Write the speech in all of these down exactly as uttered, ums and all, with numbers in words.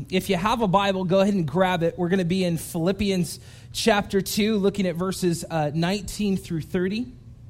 if you have a Bible, go ahead and grab it. We're going to be in Philippians chapter two, looking at verses uh, nineteen through thirty.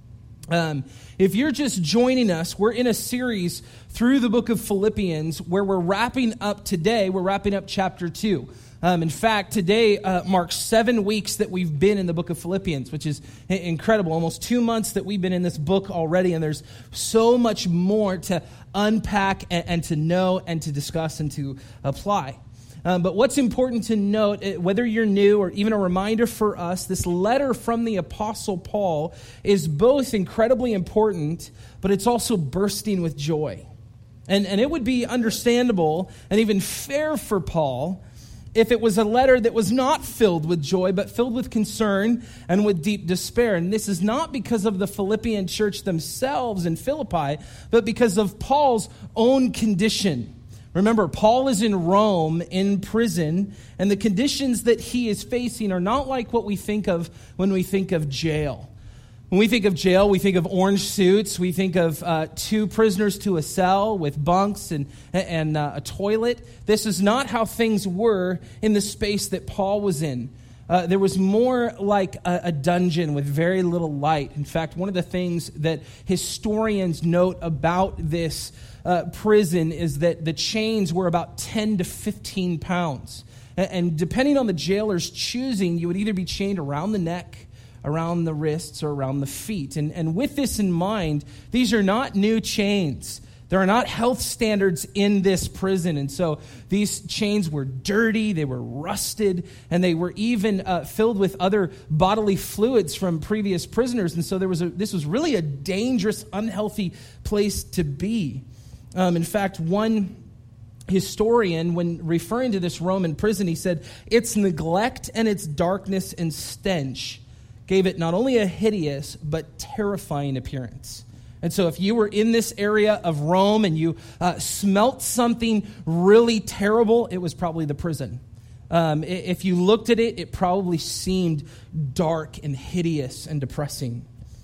Um, if you're just joining us, we're in a series through the book of Philippians where we're wrapping up today. We're wrapping up chapter two. Um, in fact, today uh, marks seven weeks that we've been in the book of Philippians, which is incredible. Almost two months that we've been in this book already, and there's so much more to unpack and, and to know and to discuss and to apply. Um, but what's important to note, whether you're new or even a reminder for us, this letter from the Apostle Paul is both incredibly important, but it's also bursting with joy. And, and it would be understandable and even fair for Paul if it was a letter that was not filled with joy, but filled with concern and with deep despair. And this is not because of the Philippian church themselves in Philippi, but because of Paul's own condition. Remember, Paul is in Rome in prison, and the conditions that he is facing are not like what we think of when we think of jail. When we think of jail, we think of orange suits. We think of uh, two prisoners to a cell with bunks and, and uh, a toilet. This is not how things were in the space that Paul was in. Uh, there was more like a, a dungeon with very little light. In fact, one of the things that historians note about this uh, prison is that the chains were about ten to fifteen pounds. And, and depending on the jailer's choosing, you would either be chained around the neck, around the wrists, or around the feet. And, and with this in mind, these are not new chains. There are not health standards in this prison. And so these chains were dirty, they were rusted, and they were even uh, filled with other bodily fluids from previous prisoners. And so there was a, this was really a dangerous, unhealthy place to be. Um, in fact, one historian, when referring to this Roman prison, he said, its neglect and its darkness and stench gave it not only a hideous, but terrifying appearance. And so if you were in this area of Rome and you uh, smelt something really terrible, it was probably the prison. Um, if you looked at it, it probably seemed dark and hideous and depressing.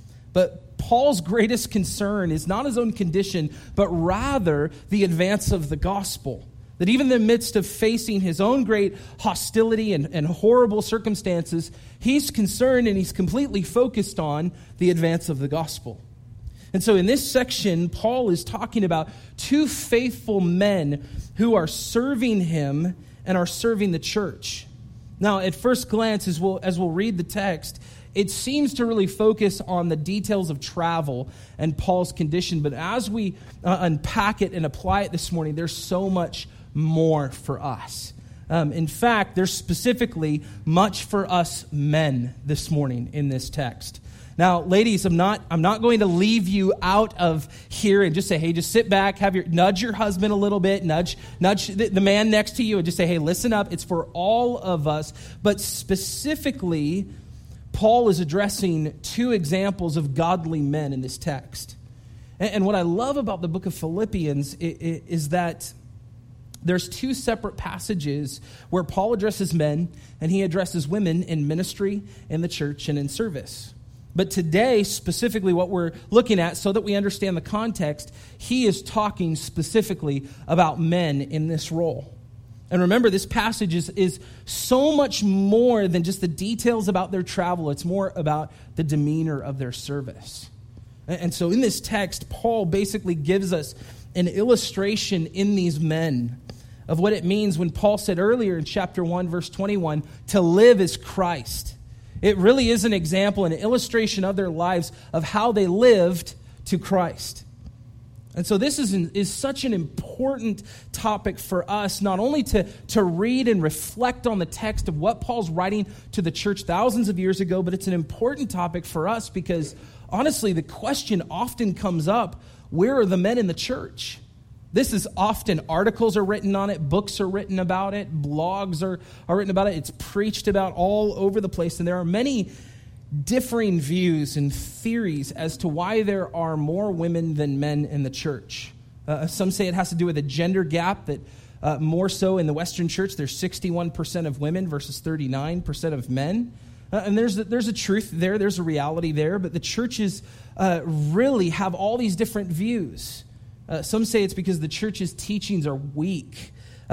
But Paul's greatest concern is not his own condition, but rather the advance of the gospel. That even in the midst of facing his own great hostility and, and horrible circumstances, he's concerned and he's completely focused on the advance of the gospel. And so in this section, Paul is talking about two faithful men who are serving him and are serving the church. Now, at first glance, as we'll, as we'll read the text, it seems to really focus on the details of travel and Paul's condition. But as we uh, unpack it and apply it this morning, there's so much more for us. Um, in fact, there's specifically much for us men this morning in this text. Now, ladies, I'm not I'm not going to leave you out of here and just say, hey, just sit back, have your nudge your husband a little bit, nudge nudge the, the man next to you, and just say, hey, listen up. It's for all of us. But specifically, Paul is addressing two examples of godly men in this text. And, and what I love about the book of Philippians is, is that there's two separate passages where Paul addresses men and he addresses women in ministry, in the church, and in service. But today, specifically what we're looking at, so that we understand the context, he is talking specifically about men in this role. And remember, this passage is, is so much more than just the details about their travel. It's more about the demeanor of their service. And so in this text, Paul basically gives us an illustration in these men of what it means when Paul said earlier in chapter one, verse twenty-one, to live is Christ. It really is an example, an illustration of their lives of how they lived to Christ. And so this is, an, is such an important topic for us, not only to, to read and reflect on the text of what Paul's writing to the church thousands of years ago, but it's an important topic for us because, honestly, the question often comes up, where are the men in the church? This is often, articles are written on it, books are written about it, blogs are, are written about it, it's preached about all over the place, and there are many differing views and theories as to why there are more women than men in the church. Uh, some say it has to do with a gender gap, that uh, more so in the Western church, there's sixty-one percent of women versus thirty-nine percent of men. Uh, and there's a, there's a truth there, there's a reality there, but the churches uh, really have all these different views. Uh, some say it's because the church's teachings are weak. Uh,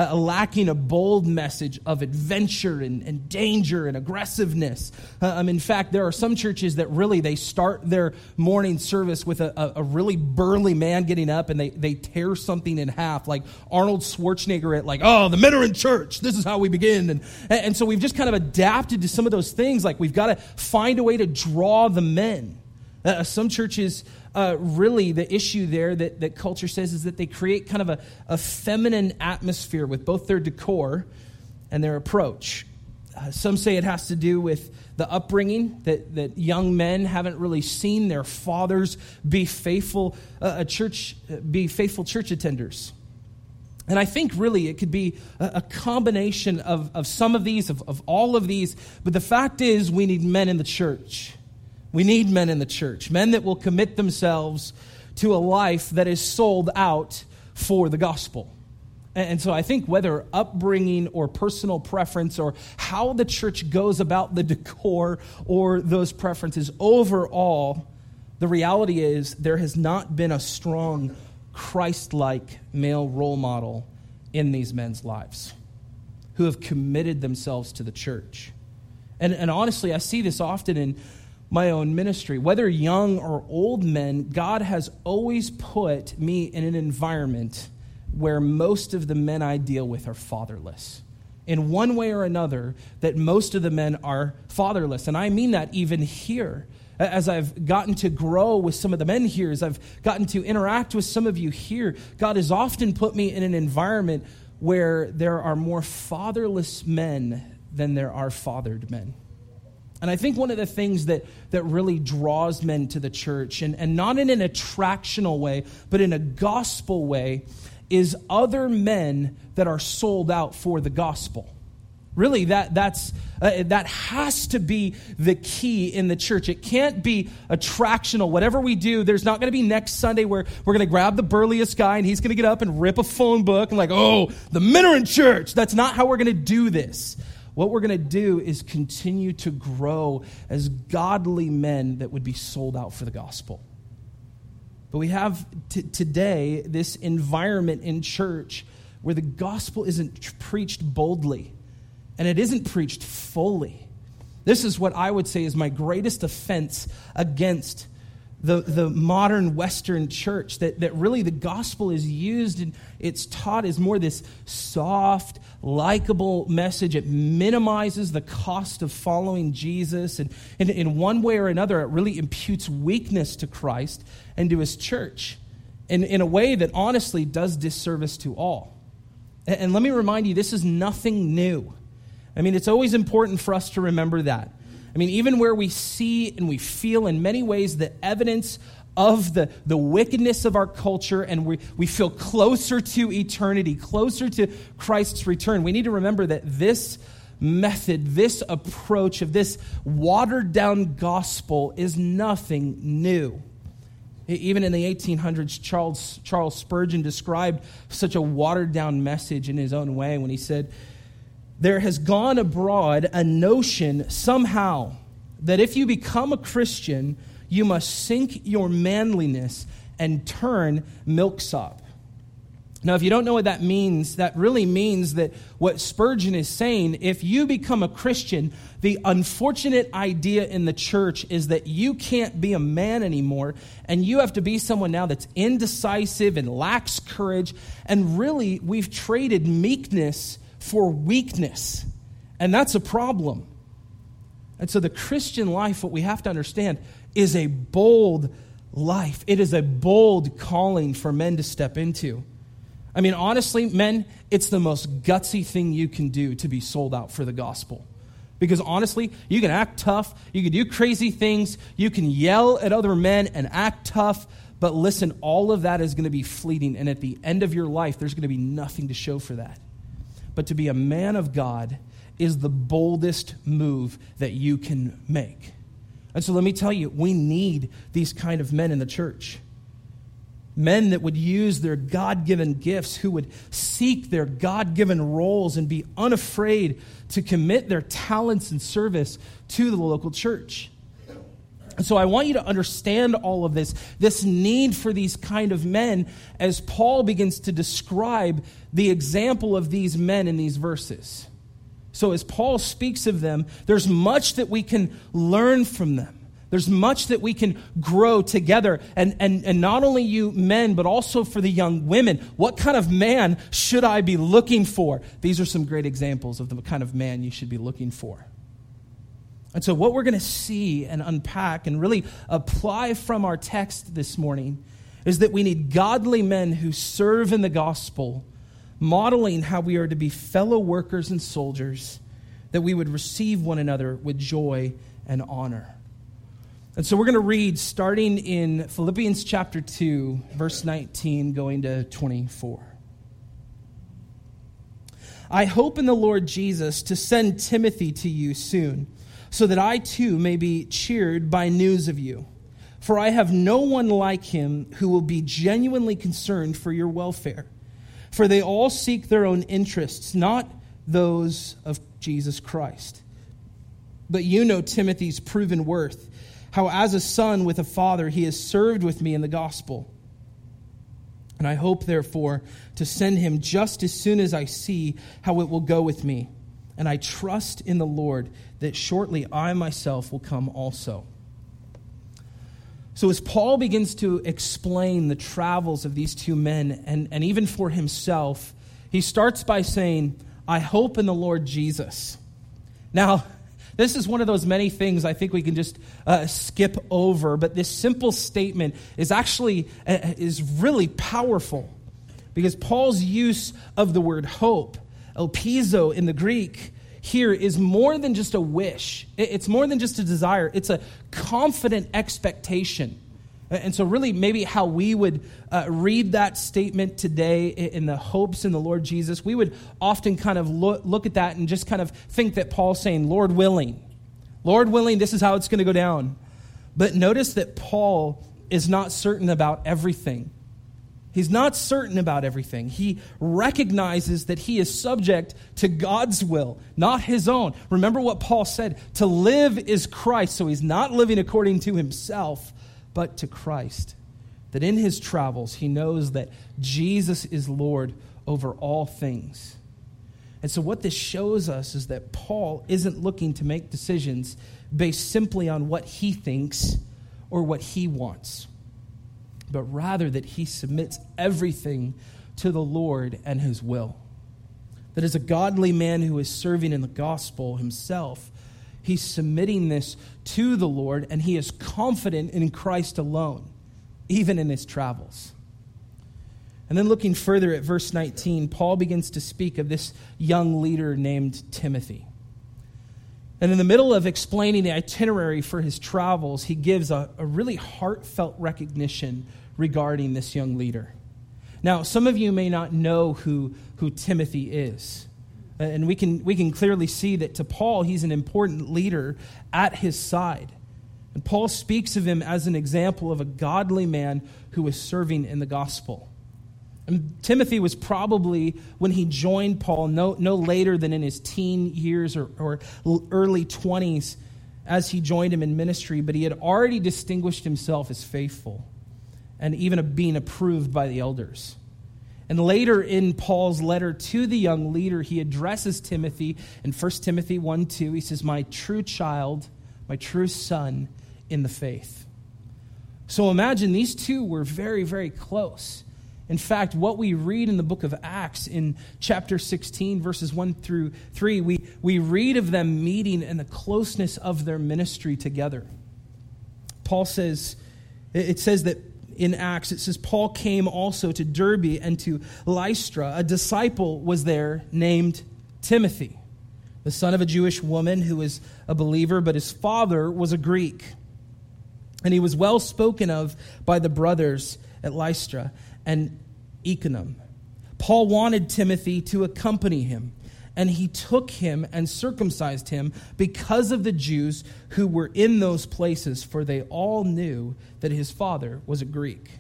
uh, lacking a bold message of adventure and, and danger and aggressiveness. Uh, um, in fact, there are some churches that really, they start their morning service with a, a, a really burly man getting up and they, they tear something in half, like Arnold Schwarzenegger at like, oh, the men are in church. This is how we begin. And, and so we've just kind of adapted to some of those things. Like we've got to find a way to draw the men. Uh, some churches, uh, really, the issue there that, that culture says is that they create kind of a, a feminine atmosphere with both their decor and their approach. Uh, some say it has to do with the upbringing, that, that young men haven't really seen their fathers be faithful, uh, a church, uh, be faithful church attenders. And I think really it could be a, a combination of, of some of these, of, of all of these. But the fact is we need men in the church. We need men in the church, men that will commit themselves to a life that is sold out for the gospel. And so I think whether upbringing or personal preference or how the church goes about the decor or those preferences, overall, the reality is there has not been a strong Christ-like male role model in these men's lives who have committed themselves to the church. And, and honestly, I see this often in my own ministry. Whether young or old men, God has always put me in an environment where most of the men I deal with are fatherless. In one way or another, that most of the men are fatherless. And I mean that even here. As I've gotten to grow with some of the men here, as I've gotten to interact with some of you here, God has often put me in an environment where there are more fatherless men than there are fathered men. And I think one of the things that, that really draws men to the church, and, and not in an attractional way, but in a gospel way, is other men that are sold out for the gospel. Really, that that's uh, that has to be the key in the church. It can't be attractional. Whatever we do, there's not going to be next Sunday where we're going to grab the burliest guy and he's going to get up and rip a phone book and like, oh, the men are in church. That's not how we're going to do this. What we're going to do is continue to grow as godly men that would be sold out for the gospel. But we have t- today this environment in church where the gospel isn't preached boldly and it isn't preached fully. This is what I would say is my greatest offense against the, the modern Western church, that, that really the gospel is used and it's taught as more this soft, likable message. It minimizes the cost of following Jesus. And, and in one way or another, it really imputes weakness to Christ and to his church in, in a way that honestly does disservice to all. And, and let me remind you, this is nothing new. I mean, it's always important for us to remember that. I mean, even where we see and we feel in many ways the evidence of the, the wickedness of our culture, and we, we feel closer to eternity, closer to Christ's return, we need to remember that this method, this approach of this watered-down gospel is nothing new. Even in the eighteen hundreds, Charles, Charles Spurgeon described such a watered-down message in his own way when he said, "There has gone abroad a notion somehow that if you become a Christian, you must sink your manliness and turn milksop." Now, if you don't know what that means, that really means that what Spurgeon is saying, if you become a Christian, the unfortunate idea in the church is that you can't be a man anymore, and you have to be someone now that's indecisive and lacks courage, and really, we've traded meekness for weakness, and that's a problem. And so the Christian life, what we have to understand, is a bold life. It is a bold calling for men to step into. I mean, honestly, men, it's the most gutsy thing you can do to be sold out for the gospel. Because honestly, you can act tough, you can do crazy things, you can yell at other men and act tough, but listen, all of that is going to be fleeting, and at the end of your life, there's going to be nothing to show for that. But to be a man of God is the boldest move that you can make. And so let me tell you, we need these kind of men in the church. Men that would use their God-given gifts, who would seek their God-given roles and be unafraid to commit their talents and service to the local church. So I want you to understand all of this, this need for these kind of men as Paul begins to describe the example of these men in these verses. So as Paul speaks of them, there's much that we can learn from them. There's much that we can grow together. And, and, and not only you men, but also for the young women. What kind of man should I be looking for? These are some great examples of the kind of man you should be looking for. And so what we're going to see and unpack and really apply from our text this morning is that we need godly men who serve in the gospel, modeling how we are to be fellow workers and soldiers, that we would receive one another with joy and honor. And so we're going to read starting in Philippians chapter two, verse nineteen, going to twenty-four. I hope in the Lord Jesus to send Timothy to you soon, so that I too may be cheered by news of you. For I have no one like him who will be genuinely concerned for your welfare. For they all seek their own interests, not those of Jesus Christ. But you know Timothy's proven worth, how as a son with a father he has served with me in the gospel. And I hope, therefore, to send him just as soon as I see how it will go with me. And I trust in the Lord that shortly I myself will come also. So as Paul begins to explain the travels of these two men, and, and even for himself, he starts by saying, I hope in the Lord Jesus. Now, this is one of those many things I think we can just uh, skip over, but this simple statement is actually, uh, is really powerful, because Paul's use of the word hope, elpizo in the Greek, here is more than just a wish. It's more than just a desire. It's a confident expectation. And so really maybe how we would uh, read that statement today in the hopes in the Lord Jesus, we would often kind of look, look at that and just kind of think that Paul's saying, Lord willing. Lord willing, this is how it's going to go down. But notice that Paul is not certain about everything. He's not certain about everything. He recognizes that he is subject to God's will, not his own. Remember what Paul said, to live is Christ. So he's not living according to himself, but to Christ. That in his travels, he knows that Jesus is Lord over all things. And so what this shows us is that Paul isn't looking to make decisions based simply on what he thinks or what he wants, but rather that he submits everything to the Lord and his will. That as a godly man who is serving in the gospel himself, he's submitting this to the Lord, and he is confident in Christ alone, even in his travels. And then looking further at verse nineteen, Paul begins to speak of this young leader named Timothy. And in the middle of explaining the itinerary for his travels, he gives a, a really heartfelt recognition regarding this young leader. Now, some of you may not know who, who Timothy is. And we can, we can clearly see that to Paul, he's an important leader at his side. And Paul speaks of him as an example of a godly man who is serving in the gospel. And Timothy was probably, when he joined Paul, no, no later than in his teen years or, or early twenties as he joined him in ministry, but he had already distinguished himself as faithful and even being approved by the elders. And later in Paul's letter to the young leader, he addresses Timothy in First Timothy one two. He says, my true child, my true son in the faith. So imagine these two were very, very close. In fact, what we read in the book of Acts in chapter sixteen, verses one through three, we, we read of them meeting and the closeness of their ministry together. Paul says, it says that in Acts, it says, Paul came also to Derbe and to Lystra. A disciple was there named Timothy, the son of a Jewish woman who was a believer, but his father was a Greek. And he was well spoken of by the brothers at Lystra and Iconium. Paul wanted Timothy to accompany him, and he took him and circumcised him because of the Jews who were in those places, for they all knew that his father was a Greek.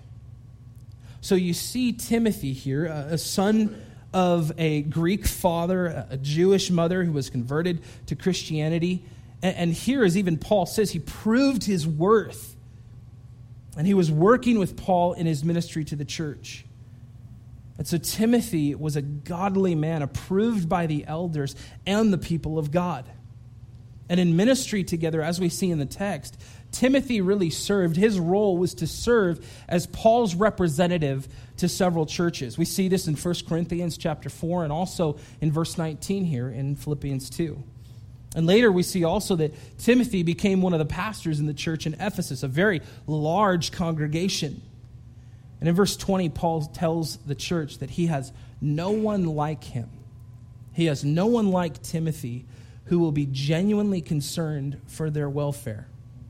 So you see Timothy here, a son of a Greek father, a Jewish mother who was converted to Christianity, And, and here, as even Paul says, he proved his worth. And he was working with Paul in his ministry to the church. And so Timothy was a godly man, approved by the elders and the people of God. And in ministry together, as we see in the text, Timothy really served. His role was to serve as Paul's representative to several churches. We see this in First Corinthians chapter four and also in verse nineteen here in Philippians two. And later we see also that Timothy became one of the pastors in the church in Ephesus, a very large congregation. And in verse twenty, Paul tells the church that he has no one like him. He has no one like Timothy who will be genuinely concerned for their welfare.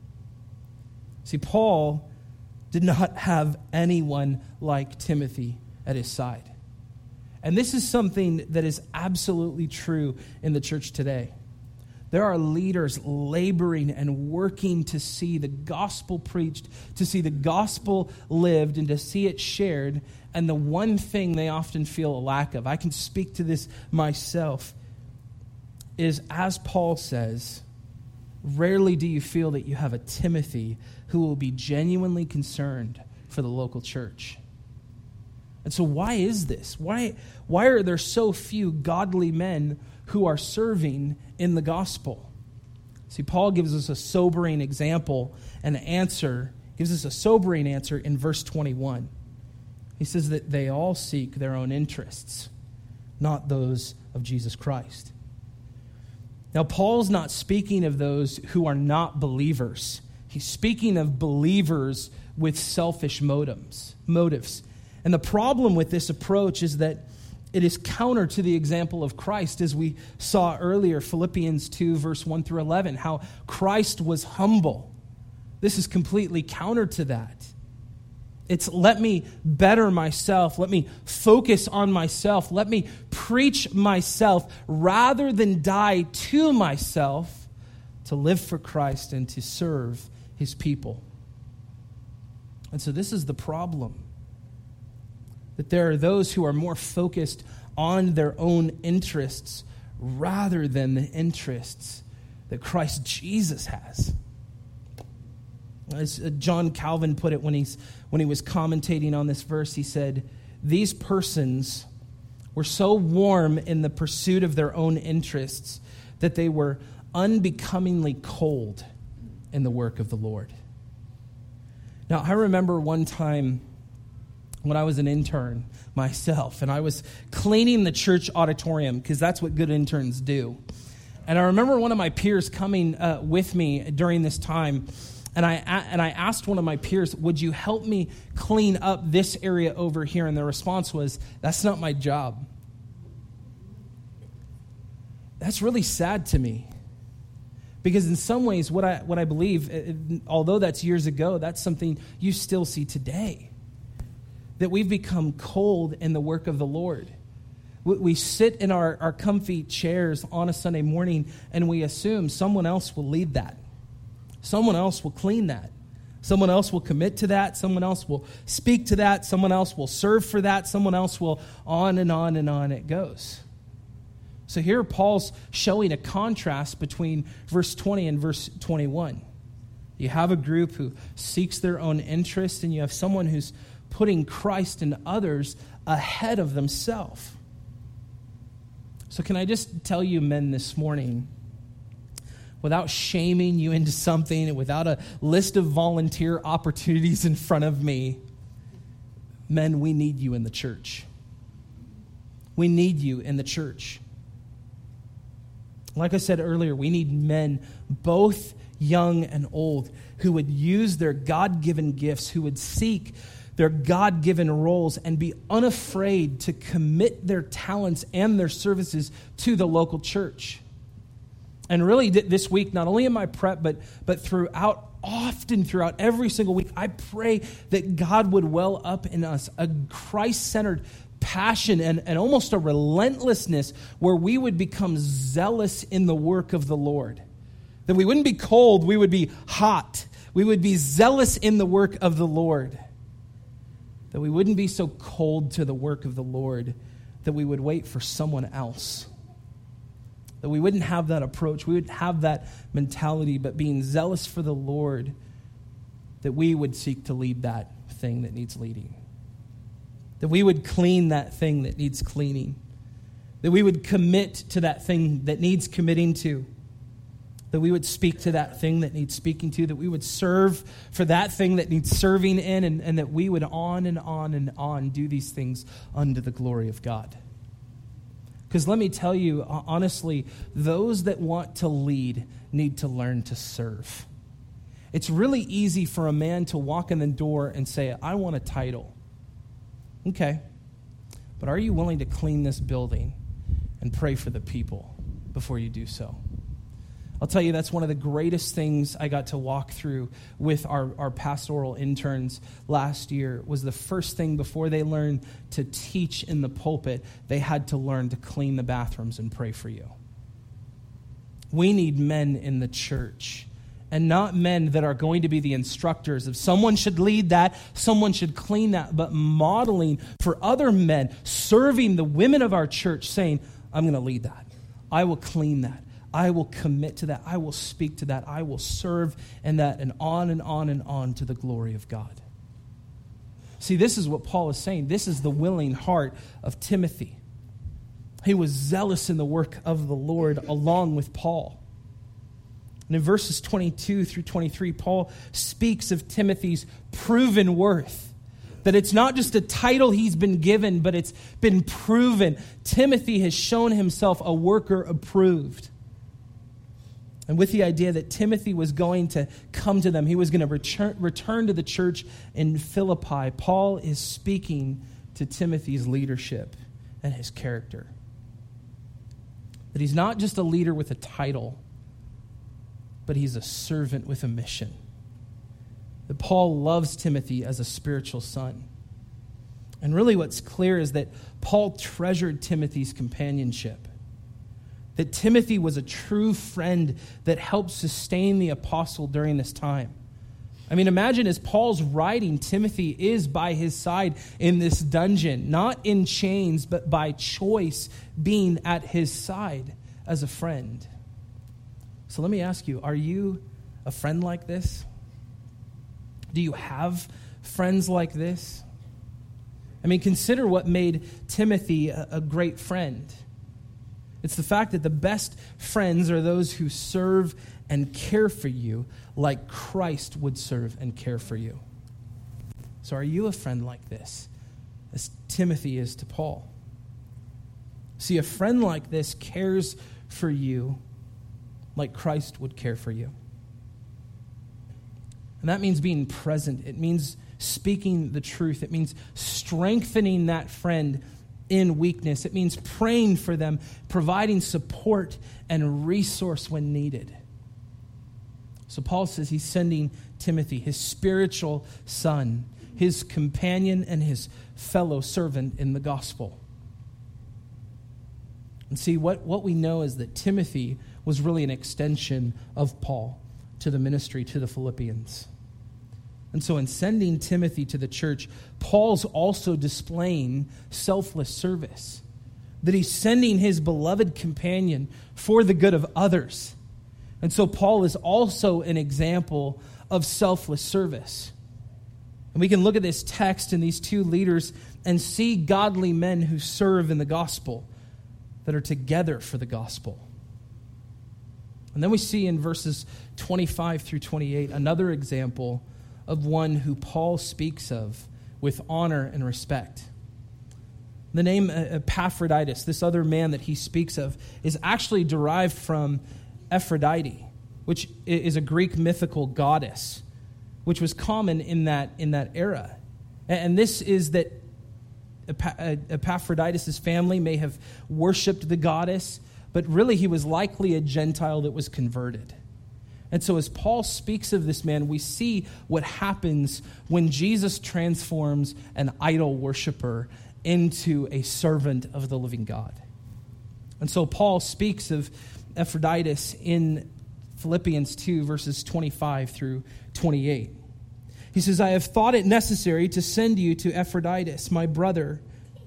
See, Paul did not have anyone like Timothy at his side. And this is something that is absolutely true in the church today. There are leaders laboring and working to see the gospel preached, to see the gospel lived, and to see it shared. And the one thing they often feel a lack of, I can speak to this myself, is, as Paul says, rarely do you feel that you have a Timothy who will be genuinely concerned for the local church. And so why is this? Why, why are there so few godly men who are serving in the gospel? See, Paul gives us a sobering example, an answer, gives us a sobering answer in verse twenty-one. He says that they all seek their own interests, not those of Jesus Christ. Now, Paul's not speaking of those who are not believers. He's speaking of believers with selfish motives. motives. And the problem with this approach is that it is counter to the example of Christ, as we saw earlier, Philippians two, verse one through eleven, how Christ was humble. This is completely counter to that. It's let me better myself. Let me focus on myself. Let me preach myself rather than die to myself to live for Christ and to serve his people. And so this is the problem. That there are those who are more focused on their own interests rather than the interests that Christ Jesus has. As John Calvin put it when he's when he was commentating on this verse, he said, "These persons were so warm in the pursuit of their own interests that they were unbecomingly cold in the work of the Lord." Now, I remember one time when I was an intern myself, and I was cleaning the church auditorium, because that's what good interns do. And I remember one of my peers coming uh, with me during this time, and I and I asked one of my peers, "Would you help me clean up this area over here?" And the response was, "That's not my job." That's really sad to me. Because in some ways, what I what I believe, although that's years ago, that's something you still see today. That we've become cold in the work of the Lord. We sit in our, our comfy chairs on a Sunday morning and we assume someone else will lead that. Someone else will clean that. Someone else will commit to that. Someone else will speak to that. Someone else will serve for that. Someone else will, on and on and on it goes. So here Paul's showing a contrast between verse twenty and verse twenty-one. You have a group who seeks their own interest, and you have someone who's putting Christ and others ahead of themselves. So can I just tell you, men, this morning, without shaming you into something and without a list of volunteer opportunities in front of me, men, we need you in the church. We need you in the church. Like I said earlier, we need men, both young and old, who would use their God-given gifts, who would seek their God-given roles and be unafraid to commit their talents and their services to the local church. And really this week, not only in my prep, but, but throughout, often throughout every single week, I pray that God would well up in us a Christ-centered passion and, and almost a relentlessness where we would become zealous in the work of the Lord. That we wouldn't be cold, we would be hot. We would be zealous in the work of the Lord. That we wouldn't be so cold to the work of the Lord that we would wait for someone else. that we wouldn't have that approach, we would have that mentality, but being zealous for the Lord, that we would seek to lead that thing that needs leading. That we would clean that thing that needs cleaning. That we would commit to that thing that needs committing to. That we would speak to that thing that needs speaking to. That we would serve for that thing that needs serving in. And, and that we would on and on and on do these things unto the glory of God. Because let me tell you, honestly, those that want to lead need to learn to serve. It's really easy for a man to walk in the door and say, I want a title. Okay, but are you willing to clean this building and pray for the people before you do so? I'll tell you, that's one of the greatest things I got to walk through with our, our pastoral interns last year, was the first thing before they learned to teach in the pulpit, they had to learn to clean the bathrooms and pray for you. We need men in the church, and not men that are going to be the instructors. If someone should lead that, someone should clean that, but modeling for other men, serving the women of our church, saying, I'm going to lead that. I will clean that. I will commit to that. I will speak to that. I will serve in that, and on and on and on to the glory of God. See, this is what Paul is saying. This is the willing heart of Timothy. He was zealous in the work of the Lord along with Paul. And in verses twenty-two through twenty-three, Paul speaks of Timothy's proven worth. That it's not just a title he's been given, but it's been proven. Timothy has shown himself a worker approved. And with the idea that Timothy was going to come to them, he was going to return, return to the church in Philippi, Paul is speaking to Timothy's leadership and his character. That he's not just a leader with a title, but he's a servant with a mission. That Paul loves Timothy as a spiritual son. And really what's clear is that Paul treasured Timothy's companionship. That Timothy was a true friend that helped sustain the apostle during this time. I mean, imagine as Paul's writing, Timothy is by his side in this dungeon, not in chains, but by choice being at his side as a friend. So let me ask you, are you a friend like this? Do you have friends like this? I mean, consider what made Timothy a, a great friend. It's the fact that the best friends are those who serve and care for you like Christ would serve and care for you. So are you a friend like this, as Timothy is to Paul? See, a friend like this cares for you like Christ would care for you. And that means being present. It means speaking the truth. It means strengthening that friend in weakness. It means praying for them, providing support and resource when needed. So Paul says he's sending Timothy, his spiritual son, his companion and his fellow servant in the gospel. And see, what, what we know is that Timothy was really an extension of Paul to the ministry to the Philippians. And so in sending Timothy to the church, Paul's also displaying selfless service. That he's sending his beloved companion for the good of others. And so Paul is also an example of selfless service. And we can look at this text and these two leaders and see godly men who serve in the gospel, that are together for the gospel. And then we see in verses twenty-five through twenty-eight another example of one who Paul speaks of with honor and respect. The name Epaphroditus, this other man that he speaks of, is actually derived from Aphrodite, which is a Greek mythical goddess, which was common in that, in that era. And this is that Epaphroditus' family may have worshipped the goddess, but really he was likely a Gentile that was converted. And so as Paul speaks of this man, we see what happens when Jesus transforms an idol worshiper into a servant of the living God. And so Paul speaks of Epaphroditus in Philippians two, verses twenty-five through twenty-eight. He says, I have thought it necessary to send you to Epaphroditus, my brother,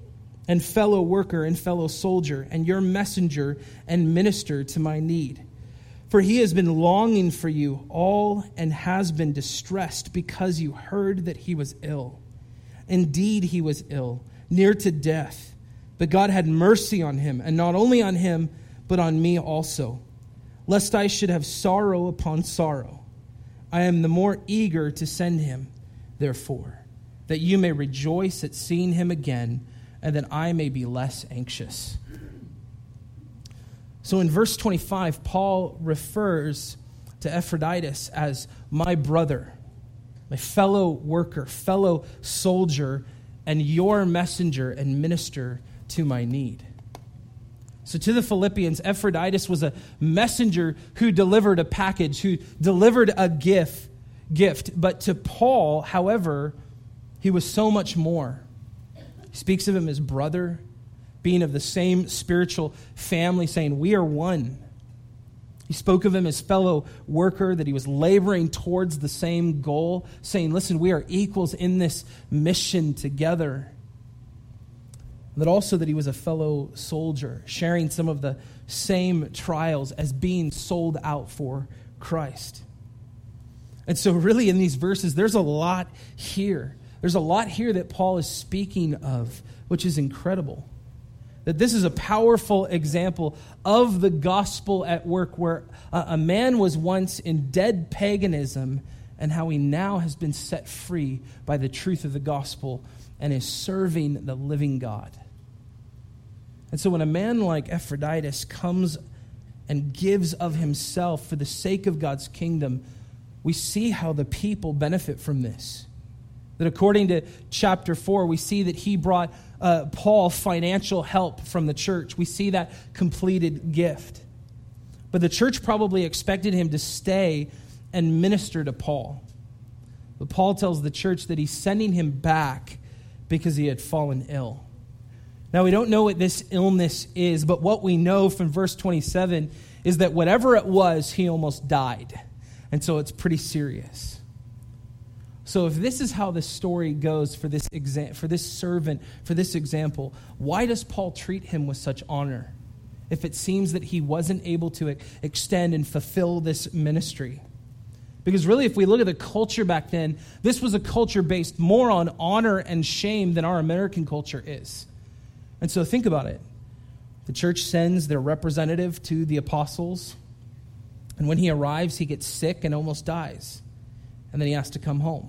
and fellow worker and fellow soldier, and your messenger and minister to my need. For he has been longing for you all and has been distressed because you heard that he was ill. Indeed, he was ill, near to death. But God had mercy on him, and not only on him, but on me also, lest I should have sorrow upon sorrow. I am the more eager to send him, therefore, that you may rejoice at seeing him again, and that I may be less anxious. So in verse twenty-five, Paul refers to Epaphroditus as my brother, my fellow worker, fellow soldier, and your messenger and minister to my need. So to the Philippians, Epaphroditus was a messenger who delivered a package, who delivered a gift, gift. But to Paul, however, he was so much more. He speaks of him as brother, being of the same spiritual family, saying, we are one. He spoke of him as fellow worker, that he was laboring towards the same goal, saying, listen, we are equals in this mission together. That also that he was a fellow soldier, sharing some of the same trials as being sold out for Christ. And so really in these verses, there's a lot here. There's a lot here that Paul is speaking of, which is incredible. That this is a powerful example of the gospel at work, where a man was once in dead paganism and how he now has been set free by the truth of the gospel and is serving the living God. And so when a man like Epaphroditus comes and gives of himself for the sake of God's kingdom, we see how the people benefit from this. That according to chapter four, we see that he brought uh, Paul financial help from the church. We see that completed gift. But the church probably expected him to stay and minister to Paul. But Paul tells the church that he's sending him back because he had fallen ill. Now, we don't know what this illness is, but what we know from verse twenty-seven is that whatever it was, he almost died. And so it's pretty serious. So if this is how the story goes for this exa- for this servant, for this example, why does Paul treat him with such honor if it seems that he wasn't able to ex- extend and fulfill this ministry? Because really, if we look at the culture back then, this was a culture based more on honor and shame than our American culture is. And so think about it. The church sends their representative to the apostles, and when he arrives, he gets sick and almost dies. And then he has to come home.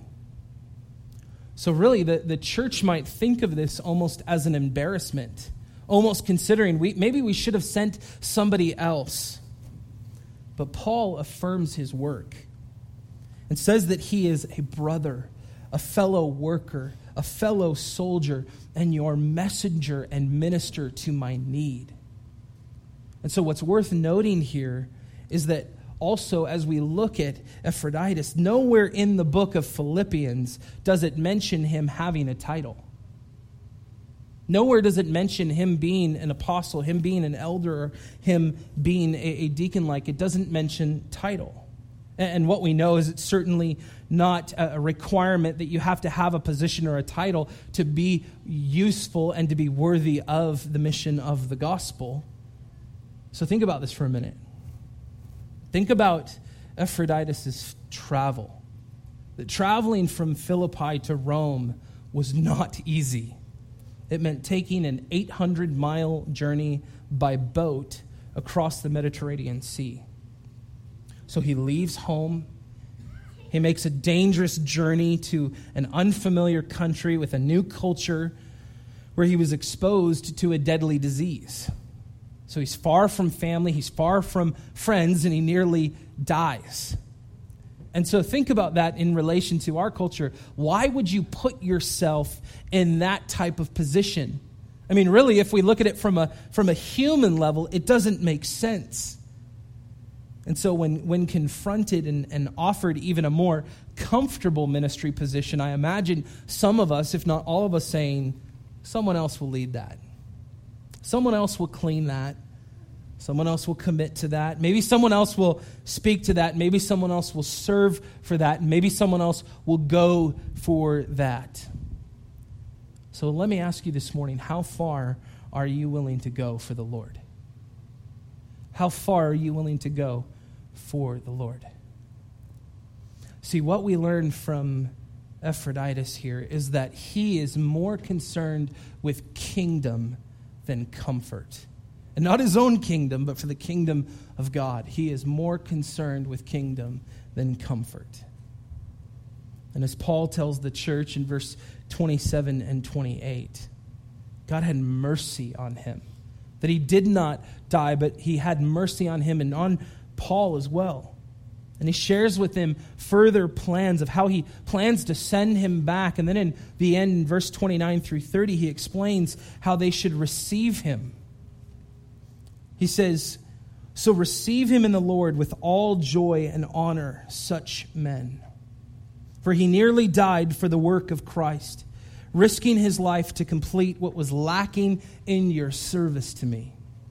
So really, the, the church might think of this almost as an embarrassment, almost considering we maybe we should have sent somebody else. But Paul affirms his work and says that he is a brother, a fellow worker, a fellow soldier, and your messenger and minister to my need. And so what's worth noting here is that also, as we look at Epaphroditus, nowhere in the book of Philippians does it mention him having a title. Nowhere does it mention him being an apostle, him being an elder, or him being a, a deacon-like. It doesn't mention title. And what we know is it's certainly not a requirement that you have to have a position or a title to be useful and to be worthy of the mission of the gospel. So think about this for a minute. Think about Epaphroditus' travel. That traveling from Philippi to Rome was not easy. It meant taking an eight hundred mile journey by boat across the Mediterranean Sea. So he leaves home. He makes a dangerous journey to an unfamiliar country with a new culture where he was exposed to a deadly disease. So he's far from family, he's far from friends, and he nearly dies. And so think about that in relation to our culture. Why would you put yourself in that type of position? I mean, really, if we look at it from a from a human level, it doesn't make sense. And so when, when confronted and, and offered even a more comfortable ministry position, I imagine some of us, if not all of us, saying, someone else will lead that. Someone else will clean that. Someone else will commit to that. Maybe someone else will speak to that. Maybe someone else will serve for that. Maybe someone else will go for that. So let me ask you this morning, how far are you willing to go for the Lord? How far are you willing to go for the Lord? See, what we learn from Epaphroditus here is that he is more concerned with kingdom than comfort. And not his own kingdom, but for the kingdom of God. He is more concerned with kingdom than comfort. And as Paul tells the church in verse twenty-seven and twenty-eight, God had mercy on him. That he did not die, but he had mercy on him and on Paul as well. And he shares with him further plans of how he plans to send him back. And then in the end, in verse twenty-nine through thirty, he explains how they should receive him. He says, "So receive him in the Lord with all joy and honor such men. For he nearly died for the work of Christ, risking his life to complete what was lacking in your service to me."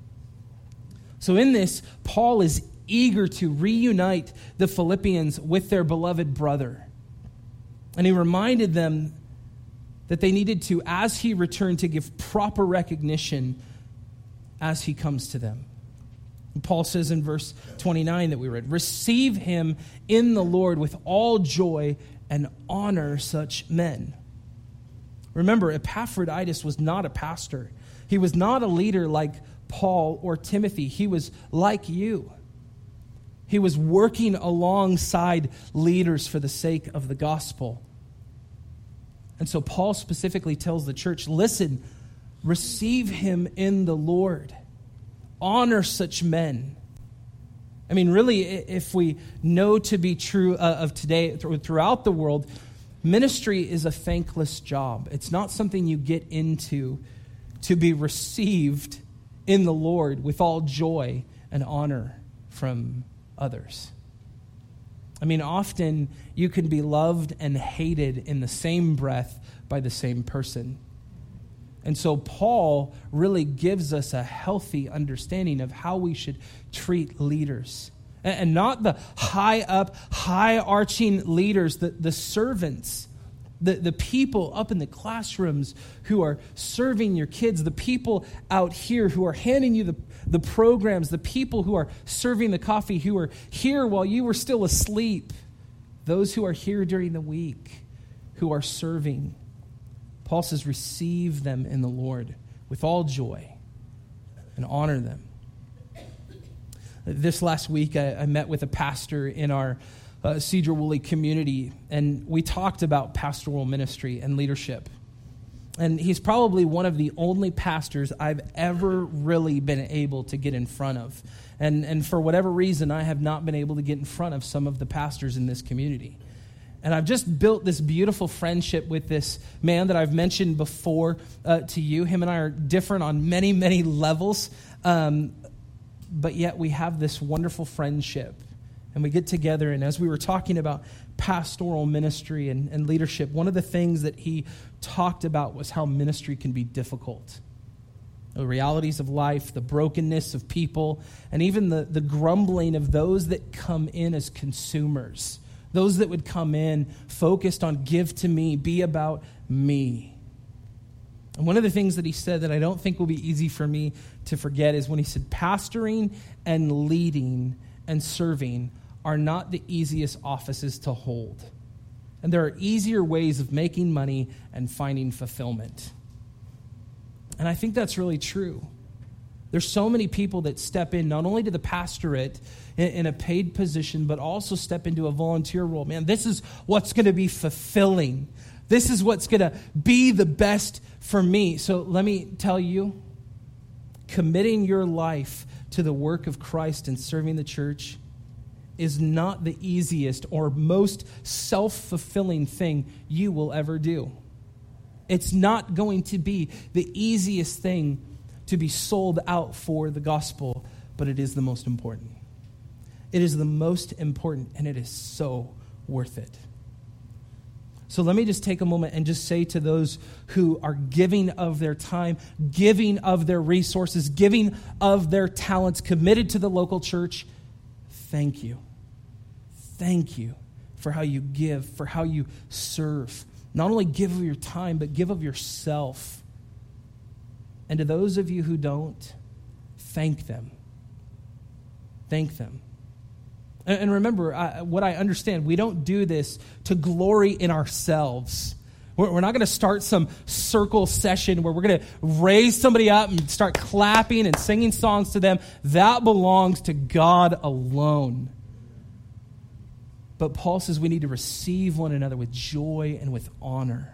So in this, Paul is eager to reunite the Philippians with their beloved brother. And he reminded them that they needed to, as he returned, to give proper recognition as he comes to them. And Paul says in verse twenty-nine that we read, "Receive him in the Lord with all joy and honor such men." Remember, Epaphroditus was not a pastor. He was not a leader like Paul or Timothy. He was like you. He was working alongside leaders for the sake of the gospel. And so Paul specifically tells the church, listen, receive him in the Lord. Honor such men. I mean, really, if we know to be true uh, of today, throughout the world, ministry is a thankless job. It's not something you get into to be received in the Lord with all joy and honor from others. I mean, often you can be loved and hated in the same breath by the same person. And so Paul really gives us a healthy understanding of how we should treat leaders. And not the high up, high arching leaders, the, the servants, the, the people up in the classrooms who are serving your kids, the people out here who are handing you the, the programs, the people who are serving the coffee, who are here while you were still asleep, those who are here during the week, who are serving. Paul says, receive them in the Lord with all joy and honor them. This last week, I, I met with a pastor in our uh, Cedar-Woolley community, and we talked about pastoral ministry and leadership. And he's probably one of the only pastors I've ever really been able to get in front of. And, and for whatever reason, I have not been able to get in front of some of the pastors in this community. And I've just built this beautiful friendship with this man that I've mentioned before uh, to you. Him and I are different on many, many levels. Um, but yet we have this wonderful friendship. And we get together, and as we were talking about pastoral ministry and, and leadership, one of the things that he talked about was how ministry can be difficult. The realities of life, the brokenness of people, and even the, the grumbling of those that come in as consumers. Those that would come in focused on give to me, be about me. And one of the things that he said that I don't think will be easy for me to forget is when he said pastoring and leading and serving are not the easiest offices to hold. And there are easier ways of making money and finding fulfillment. And I think that's really true. There's so many people that step in not only to the pastorate in, in a paid position, but also step into a volunteer role. Man, this is what's going to be fulfilling. This is what's going to be the best for me. So let me tell you, committing your life to the work of Christ and serving the church is not the easiest or most self-fulfilling thing you will ever do. It's not going to be the easiest thing to be sold out for the gospel, but it is the most important. It is the most important, and it is so worth it. So let me just take a moment and just say to those who are giving of their time, giving of their resources, giving of their talents, committed to the local church, thank you. Thank you for how you give, for how you serve. not only give of your time, but give of yourself. And to those of you who don't, thank them. Thank them. And remember, I, what I understand, we don't do this to glory in ourselves. We're, we're not going to start some circle session where we're going to raise somebody up and start clapping and singing songs to them. That belongs to God alone. But Paul says we need to receive one another with joy and with honor.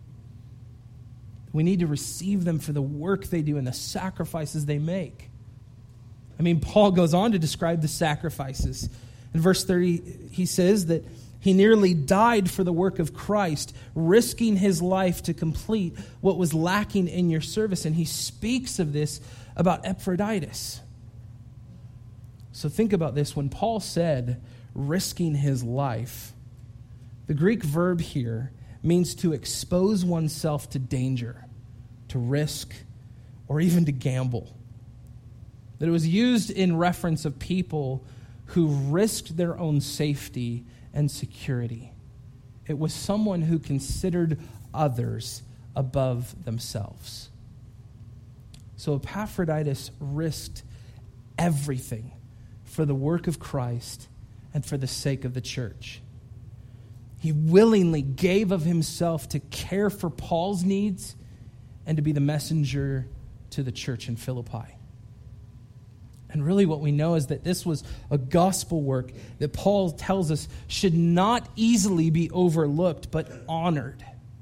We need to receive them for the work they do and the sacrifices they make. I mean, Paul goes on to describe the sacrifices. In verse thirty, he says that he nearly died for the work of Christ, risking his life to complete what was lacking in your service. And he speaks of this about Epaphroditus. So think about this. When Paul said risking his life, the Greek verb here means to expose oneself to danger, to risk, or even to gamble. That it was used in reference of people who risked their own safety and security. It was someone who considered others above themselves. So Epaphroditus risked everything for the work of Christ and for the sake of the church. He willingly gave of himself to care for Paul's needs and to be the messenger to the church in Philippi. And really what we know is that this was a gospel work that Paul tells us should not easily be overlooked, but honored.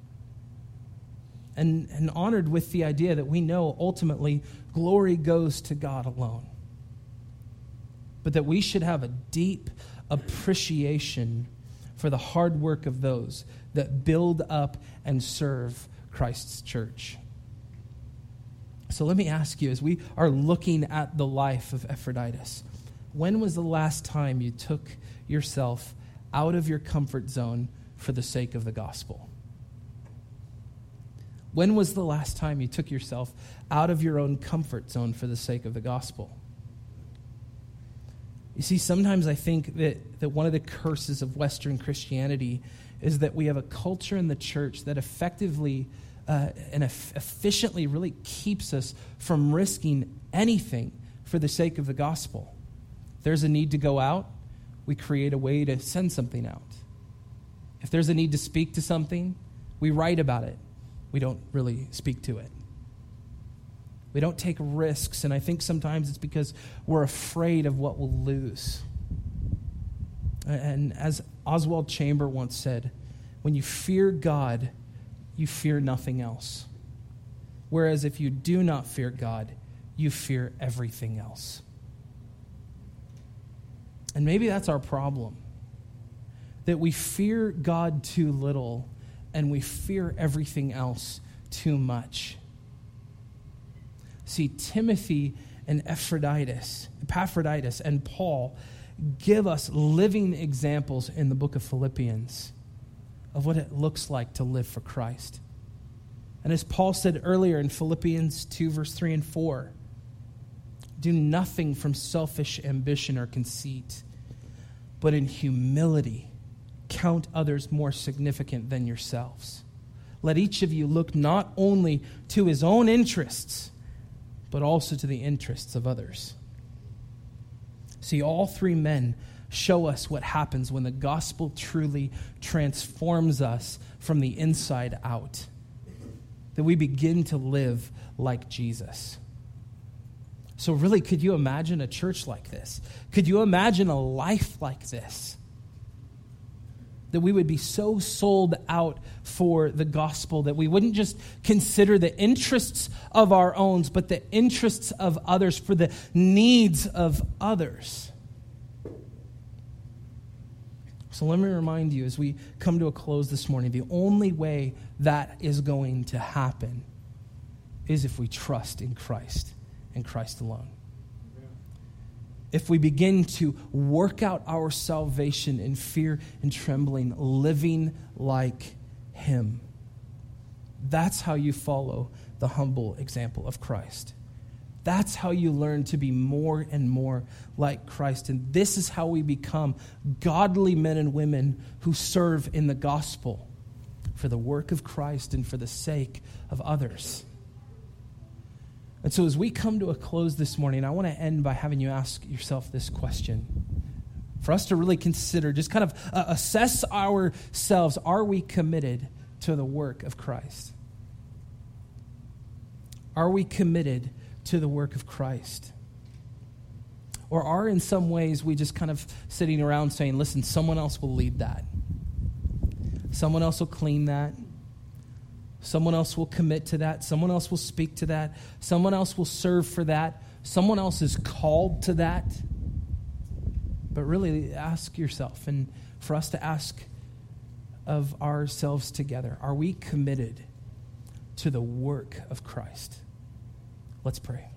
And, and honored with the idea that we know ultimately glory goes to God alone. But that we should have a deep appreciation for the hard work of those that build up and serve Christ's church. So let me ask you, as we are looking at the life of Epaphroditus, when was the last time you took yourself out of your comfort zone for the sake of the gospel? When was the last time you took yourself out of your own comfort zone for the sake of the gospel? You see, sometimes I think that, that one of the curses of Western Christianity is that we have a culture in the church that effectively uh, and efficiently really keeps us from risking anything for the sake of the gospel. If there's a need to go out, we create a way to send something out. If there's a need to speak to something, we write about it. We don't really speak to it. We don't take risks, and I think sometimes it's because we're afraid of what we'll lose. And as Oswald Chamber once said, when you fear God, you fear nothing else. Whereas if you do not fear God, you fear everything else. And maybe that's our problem, that we fear God too little and we fear everything else too much. See, Timothy and Epaphroditus, Epaphroditus and Paul give us living examples in the book of Philippians of what it looks like to live for Christ. And as Paul said earlier in Philippians two, verse three and four, do nothing from selfish ambition or conceit, but in humility count others more significant than yourselves. Let each of you look not only to his own interests, but also to the interests of others. See, all three men show us what happens when the gospel truly transforms us from the inside out, that we begin to live like Jesus. So really, could you imagine a church like this? Could you imagine a life like this? That we would be so sold out for the gospel that we wouldn't just consider the interests of our own, but the interests of others, for the needs of others. So let me remind you as we come to a close this morning, the only way that is going to happen is if we trust in Christ and Christ alone. If we begin to work out our salvation in fear and trembling, living like him. That's how you follow the humble example of Christ. That's how you learn to be more and more like Christ. And this is how we become godly men and women who serve in the gospel. for the work of Christ and for the sake of others. And so as we come to a close this morning, I want to end by having you ask yourself this question. For us to really consider, just kind of uh, assess ourselves. Are we committed to the work of Christ? Are we committed to the work of Christ? Or are in some ways we just kind of sitting around saying, listen, someone else will lead that. Someone else will clean that. Someone else will commit to that. Someone else will speak to that. Someone else will serve for that. Someone else is called to that. But really ask yourself, and for us to ask of ourselves together, are we committed to the work of Christ? Let's pray.